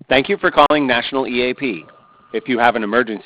Thank you for calling National EAP. If you have an emergency...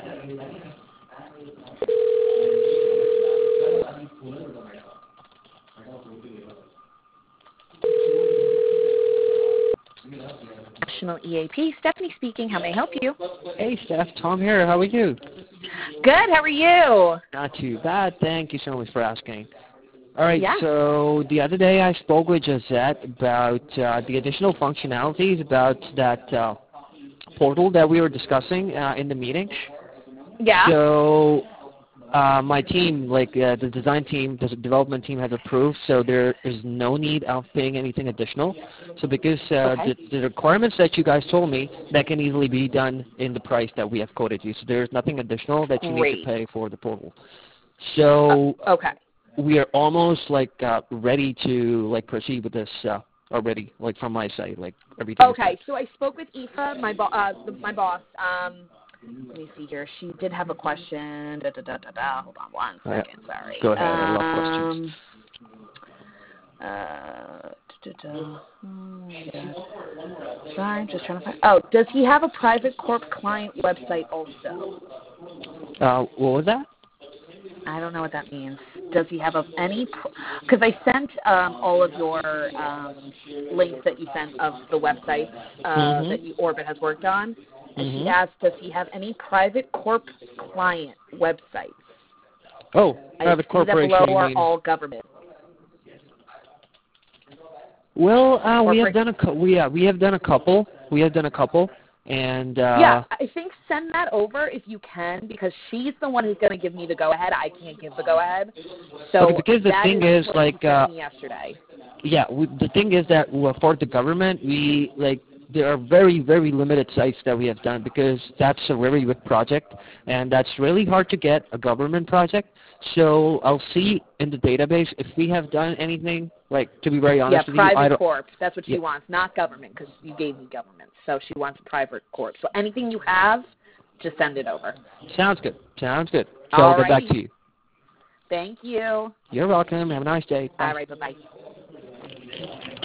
National EAP. Stephanie speaking. How may I help you? Hey, Steph. Tom here. How are you? Good. How are you? Not too bad. Thank you so much for asking. All right, Yeah. so the other day I spoke with Josette about the additional functionalities about that portal that we were discussing in the meeting. Yeah. So my team, the design team, the development team has approved, so there is no need of paying anything additional. So because the requirements that you guys told me, that can easily be done in the price that we have quoted you. So there's nothing additional that you need to pay for the portal. So we are almost ready to proceed with this already, from my side, everything. Okay, so I spoke with Aoife, my boss. Let me see here. She did have a question. Hold on one second. Sorry. Go ahead. I love questions. Sorry, I'm just trying to find. Oh, does he have a private corp client website also? What was that? I don't know what that means. Does he have any? Because I sent all of your links that you sent of the websites that Orbit has worked on. And she asked, does he have any private corp client websites? Oh, private corporation. That below are all government. Well, we have done a couple. And yeah, I think send that over if you can, because she's the one who's going to give me the go ahead. I can't give the go ahead. So because the thing is yesterday. Yeah, the thing is that for the government, there are very, very limited sites that we have done, because that's a very big project, and that's really hard to get a government project. So I'll see in the database if we have done anything, to be very honest with you. Yeah, private corp. That's what she wants, not government, because you gave me government. So she wants a private corp. So anything you have, just send it over. Sounds good. So I'll get back to you. Thank you. You're welcome. Have a nice day. Bye. All right, bye-bye.